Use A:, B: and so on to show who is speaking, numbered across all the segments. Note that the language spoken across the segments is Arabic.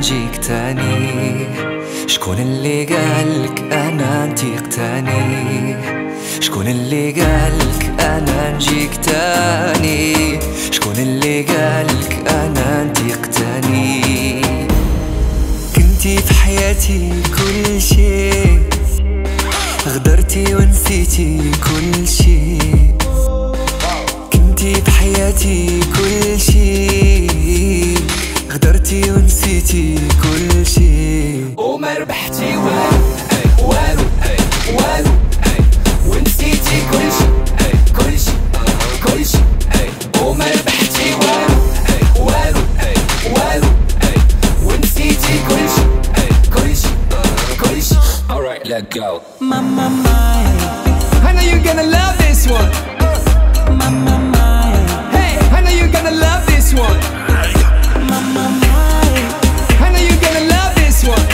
A: نجيك تاني. شكون اللي قالك انا نطيق تاني؟ شكون اللي قالك انا نجيك تاني؟ شكون اللي قالك انا نطيق تاني؟ كنتي في حياتي كل شيء، غدرتي ونسيتي كل شيء. كنتي في حياتي كل شيء، غدرتي ونسيتي كل شيء.
B: وما ربحتي والو والو والو، ونسيتي كل شيء كل شيء كل شيء. وما ربحتي والو والو والو، ونسيتي كل شيء كل شيء كل شيء. Alright, let go.
C: Mama,
B: I know you're gonna love this one.
C: mama,
B: Hey, I know you're gonna love this one.
C: mama,
B: I know you're gonna love this one.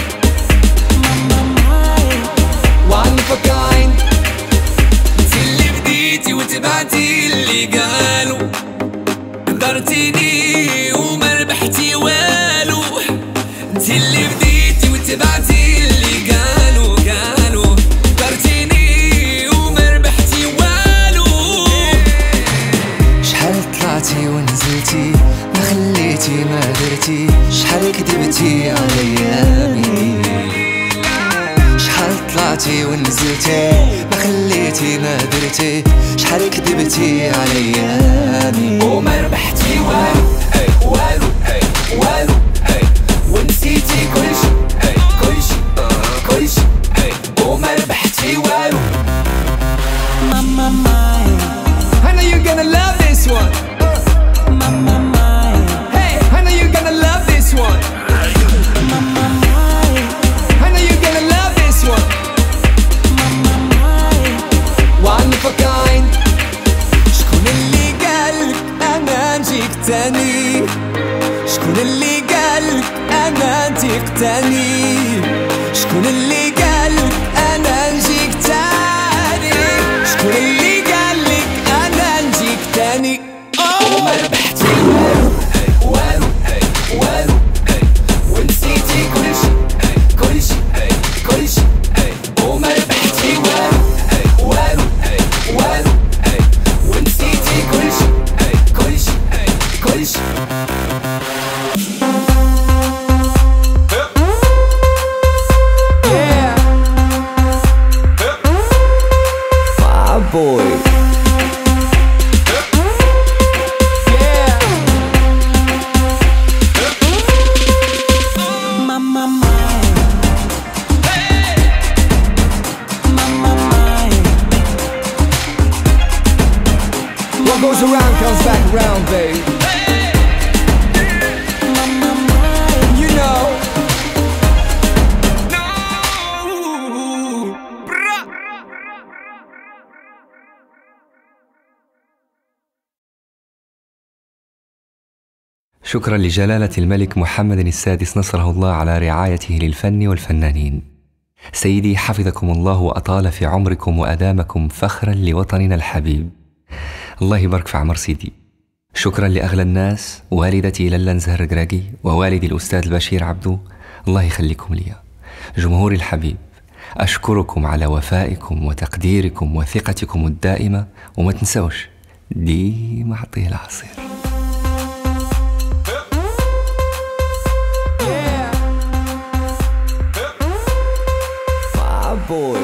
B: One of a kind.
A: انتي اللي بديتي وتبعتي اللي قالوا، قدرتيني وما ربحتي والو. انتي اللي بديتي وتبعتي اللي قالوا قدرتيني وما ربحتي والو. شحال طلعتي ونزلتي ما خليتي ما درتي، شحال كذبتي على ايامي. شحال طلعتي ونزلتي ما خليتي ما درتي، شحال كذبتي على ايامي.
B: وما ربحتي والو والو والو، ونسيتي كل شيء كل شيء كل شيء. وما ربحتي والو.
C: mama,
B: I know you're gonna love this one. Hey, I know you're gonna love this one. I know you're gonna love this one. One of a kind.
A: شكون اللي قالك انا نجيك تاني؟ شكون اللي قالك انا نطيق تاني؟ شكون اللي قالك انا نجيك تاني؟ شكون اللي قالك انا نجيك تاني؟
B: وما ربحتي والو والو والو، ونسيتي كل شيء كل شيء كل شيء. وما ربحتي والو والو والو، ونسيتي كل شيء كل شيء كل شيء.
A: boy.
B: What goes around comes back around, babe. You know.
D: شكرا لجلالة الملك محمد السادس نصره الله على رعايته للفن والفنانين. سيدي حفظكم الله وأطال في عمركم وأدامكم فخرا لوطننا الحبيب. الله يبارك في عمر سيدي. شكرا لأغلى الناس، والدتي للا زهر قراقي ووالدي الأستاذ البشير عبدو، الله يخليكم لي. جمهوري الحبيب، أشكركم على وفائكم وتقديركم وثقتكم الدائمة، وما تنسوش ديما عطيه العصير. boy.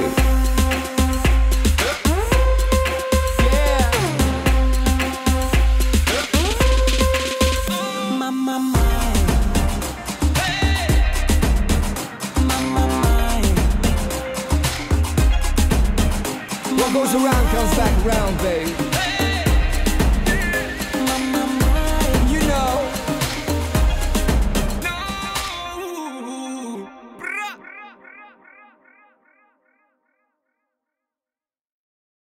B: What goes around comes back around, babe.